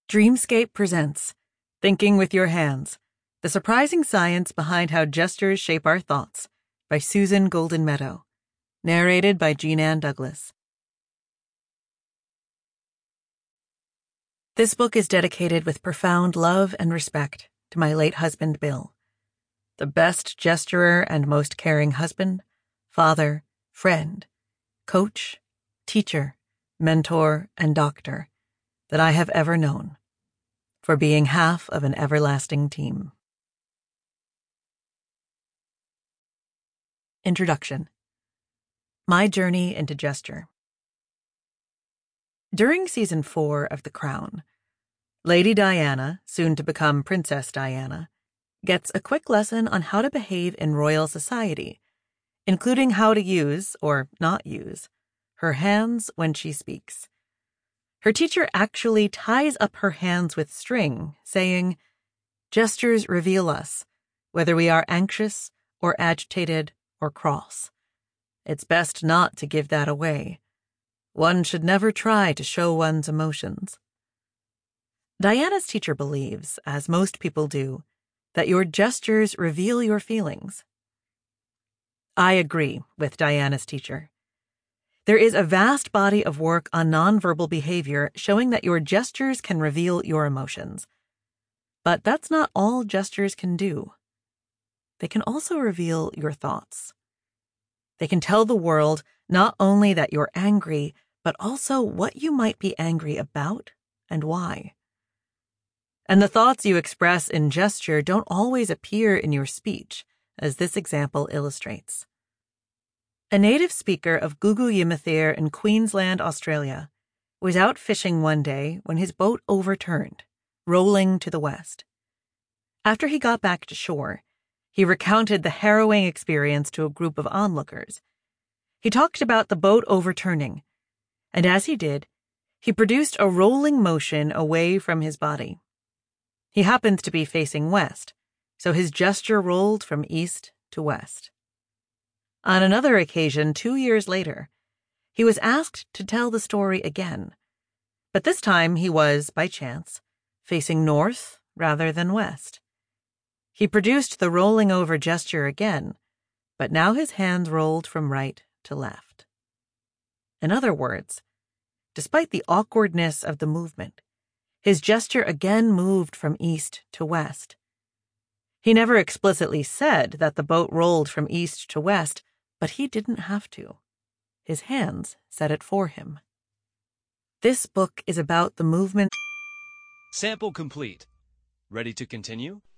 Dreamscape presents Thinking with Your Hands, The Surprising Science Behind How Gestures Shape Our Thoughts by Susan Golden Meadow. Narrated by Jean-Ann Douglas. This book is dedicated with profound love and respect to my late husband, Bill, the best gesturer and most caring husband, father, friend, coach, teacher, mentor, and doctor that I have ever known, for being half of an everlasting team. Introduction. My journey into gesture. During season 4 of The Crown, Lady Diana, soon to become Princess Diana, gets a quick lesson on how to behave in royal society, including how to use, or not use, her hands when she speaks. Her teacher actually ties up her hands with string, saying, "Gestures reveal us, whether we are anxious or agitated or cross. It's best not to give that away. One should never try to show one's emotions." Diana's teacher believes, as most people do, that your gestures reveal your feelings. I agree with Diana's teacher. There is a vast body of work on nonverbal behavior showing that your gestures can reveal your emotions. But that's not all gestures can do. They can also reveal your thoughts. They can tell the world not only that you're angry, but also what you might be angry about and why. And the thoughts you express in gesture don't always appear in your speech, as this example illustrates. A native speaker of Gugu Yimithirr in Queensland, Australia, was out fishing one day when his boat overturned, rolling to the west. After he got back to shore, he recounted the harrowing experience to a group of onlookers. He talked about the boat overturning, and as he did, he produced a rolling motion away from his body. He happened to be facing west, so his gesture rolled from east to west. On another occasion, 2 years later, he was asked to tell the story again, but this time he was, by chance, facing north rather than west. He produced the rolling over gesture again, but now his hands rolled from right to left. In other words, despite the awkwardness of the movement, his gesture again moved from east to west. He never explicitly said that the boat rolled from east to west, but he didn't have to. His hands said it for him. This book is about the movement. Sample complete. Ready to continue?